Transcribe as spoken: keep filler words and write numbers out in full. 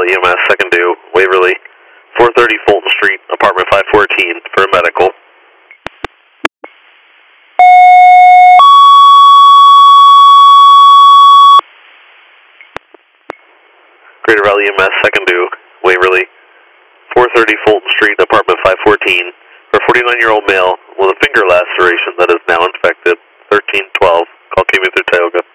Valley E M S, second due, Waverly, four thirty Fulton Street, apartment five fourteen, for a medical. Greater Valley E M S, second due, Waverly, four thirty Fulton Street, apartment five fourteen, for a forty-nine-year-old male with a finger laceration that is now infected, thirteen twelve, call came in through Tioga.